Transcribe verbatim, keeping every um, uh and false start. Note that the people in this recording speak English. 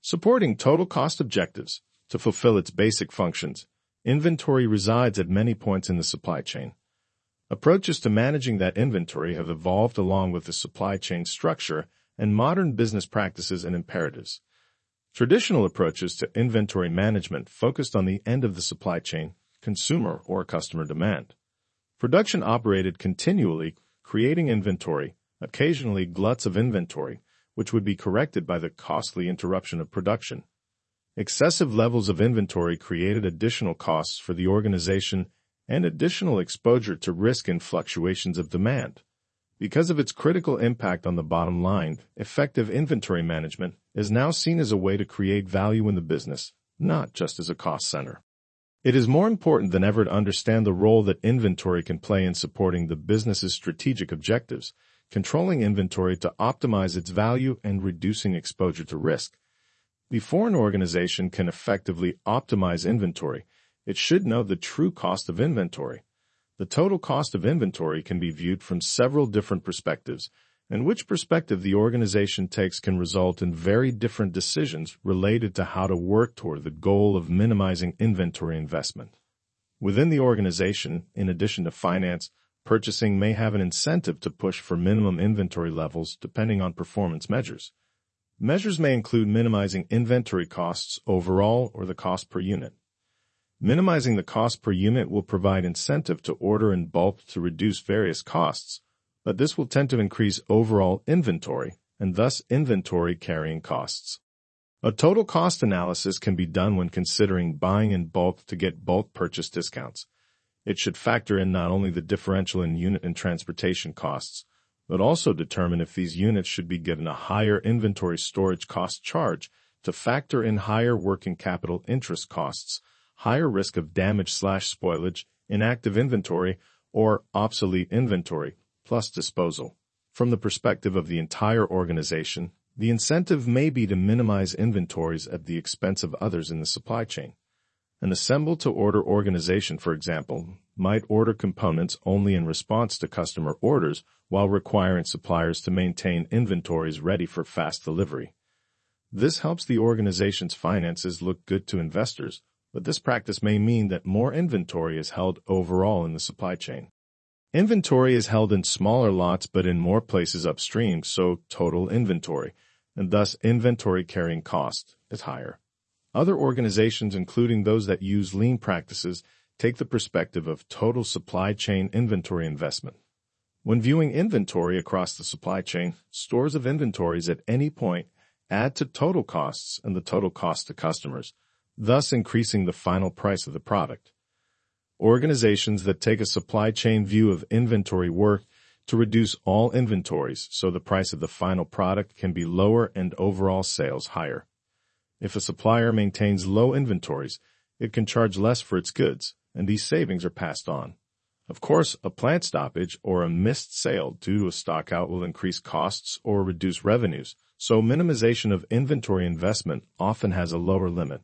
Supporting total cost objectives. To fulfill its basic functions, inventory resides at many points in the supply chain. Approaches to managing that inventory have evolved along with the supply chain structure and modern business practices and imperatives. Traditional approaches to inventory management focused on the end of the supply chain, consumer or customer demand. Production operated continually, creating inventory, occasionally gluts of inventory, which would be corrected by the costly interruption of production. Excessive levels of inventory created additional costs for the organization and additional exposure to risk and fluctuations of demand. Because of its critical impact on the bottom line, effective inventory management is now seen as a way to create value in the business, not just as a cost center. It is more important than ever to understand the role that inventory can play in supporting the business's strategic objectives, controlling inventory to optimize its value and reducing exposure to risk. Before an organization can effectively optimize inventory, it should know the true cost of inventory. The total cost of inventory can be viewed from several different perspectives, and which perspective the organization takes can result in very different decisions related to how to work toward the goal of minimizing inventory investment. Within the organization, in addition to finance, purchasing may have an incentive to push for minimum inventory levels depending on performance measures. Measures may include minimizing inventory costs overall or the cost per unit. Minimizing the cost per unit will provide incentive to order in bulk to reduce various costs, but this will tend to increase overall inventory and thus inventory carrying costs. A total cost analysis can be done when considering buying in bulk to get bulk purchase discounts. It should factor in not only the differential in unit and transportation costs, but also determine if these units should be given a higher inventory storage cost charge to factor in higher working capital interest costs, higher risk of damage slash spoilage, inactive inventory, or obsolete inventory, plus disposal. From the perspective of the entire organization, the incentive may be to minimize inventories at the expense of others in the supply chain. An assemble-to-order organization, for example, might order components only in response to customer orders while requiring suppliers to maintain inventories ready for fast delivery. This helps the organization's finances look good to investors, but this practice may mean that more inventory is held overall in the supply chain. Inventory is held in smaller lots but in more places upstream, so total inventory, and thus inventory carrying cost, is higher. Other organizations, including those that use lean practices, take the perspective of total supply chain inventory investment. When viewing inventory across the supply chain, stores of inventories at any point add to total costs and the total cost to customers, thus increasing the final price of the product. Organizations that take a supply chain view of inventory work to reduce all inventories so the price of the final product can be lower and overall sales higher. If a supplier maintains low inventories, it can charge less for its goods, and these savings are passed on. Of course, a plant stoppage or a missed sale due to a stockout will increase costs or reduce revenues, so minimization of inventory investment often has a lower limit.